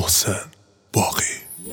محسن باقی.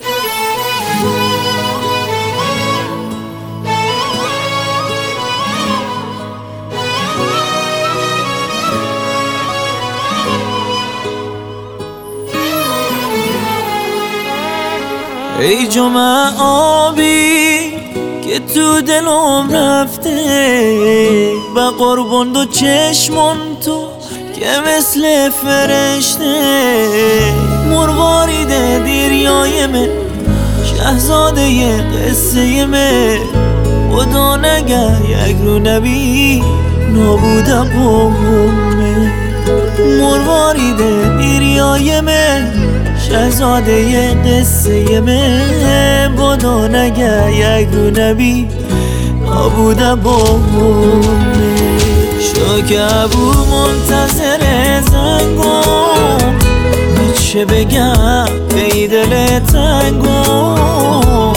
ای جمعه آبی که تو دلم رفته، با قربون دو چشمون تو که مثل فرشته، مروارید دیریای من، شهزاده ی قصه من، خدا نگه یک رو نبی نابوده بومه. مروارید دیریای من، شهزاده ی قصه من، خدا نگه یک رو نبی نابوده بومه. شاکبو منتظر زنگم، چه بگم به دل تنگم،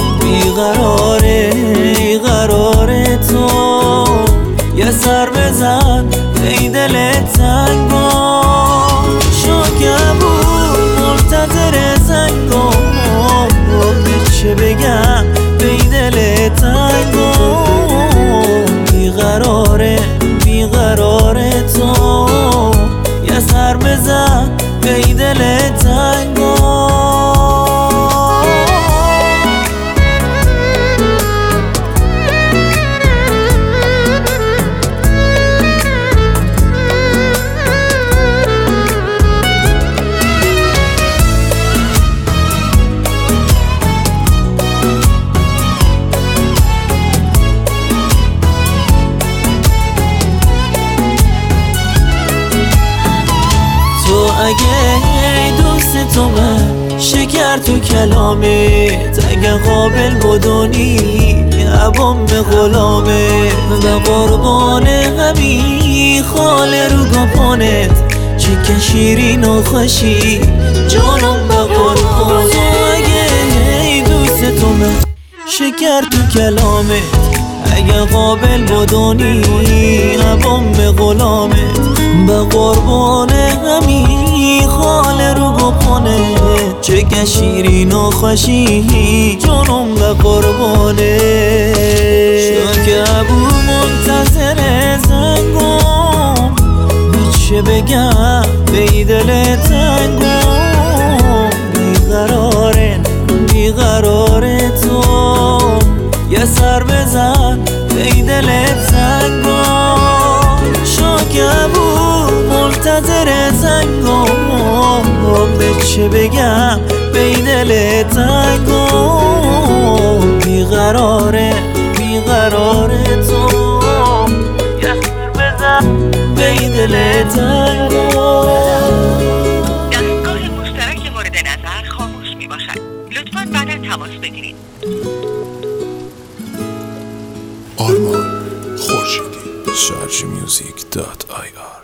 بیقرار تو یه سر بزن به دل تنگم. شاکبو منتظر زنگم، چه بگم به دل تنگم، بیقرار تو یه سر بزن به دل تنگم. اگه دوست تو من شکر تو کلامت، اگه قابل بدونی عبام به غلامه، و قربان همی خال رو گپانت، چه شیرین و خوشی جانم به قربان. اگه دوست تو من شکر تو کلامت، اگه قابل بدونی عبام به غلامت، به قربان همی خال رو گپانه، چه شیرین و خوشی جانم به قربانه. شاکبو منتظر زنگم، چه بگم به دل تنگم، بیقرار تو یه سر بزن به دل تنگم. شاکبو منتظر زنگم، چه بگم به دل تنگم، بیقرار تو یه سر بزن به دل تنگم. دستگاه مشترک مورد نظر خاموش می باشد، لطفاً بعدا تماس بگیرید. آرمان خورشیدی. sharjmusic.ir